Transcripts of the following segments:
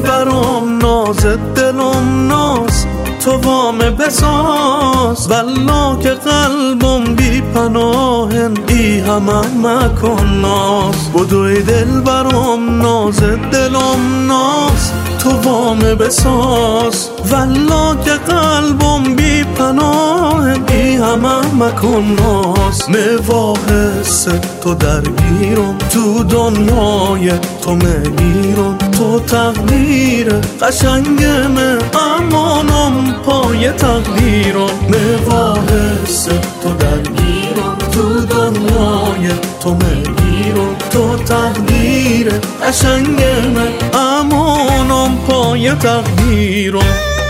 دلبرم ناز دلم ناز تو وام بساز والله که قلبم بی پناهن ای همه مکن ناز بدوی دلبرم ناز دلم ناز تو وام بساز والله که قلبم بی پناهن ای همه مکن ناز مواحس تو درگیرم تو دنیای تو میگیرم تو تقدیر قشنگمه امانم پای تقدیرم مواحس تو درگیرم تو دنیای تو میگیرم تو تقدیر قشنگمه امانم پای تقدیرم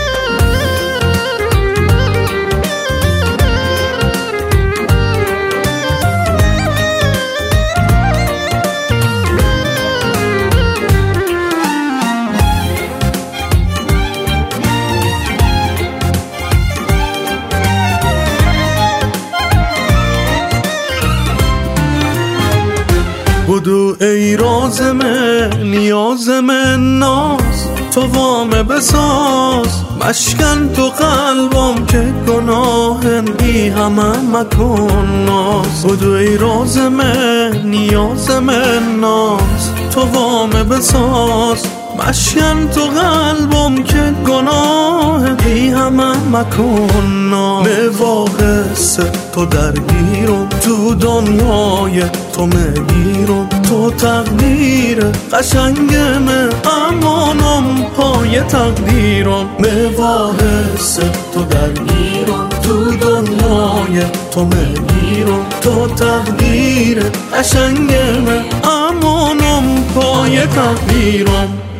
بدو ای راز من نیاز من ناز تو وام بساز مشکن تو قلبم که گناهن ای همه مکن ناز بدو ای راز من نیاز من ناز تو وام بساز مشکن تو قلبم که گناه ای همه مکن ناز مواحس تو درگیرم تو دنیای تو میگیرم تو تقدیر قشنگمه امانم پای تقدیرم مواحس تو درگیرم تو دنیای تو میگیرم تو تقدیر قشنگمه امانم پای تقدیرم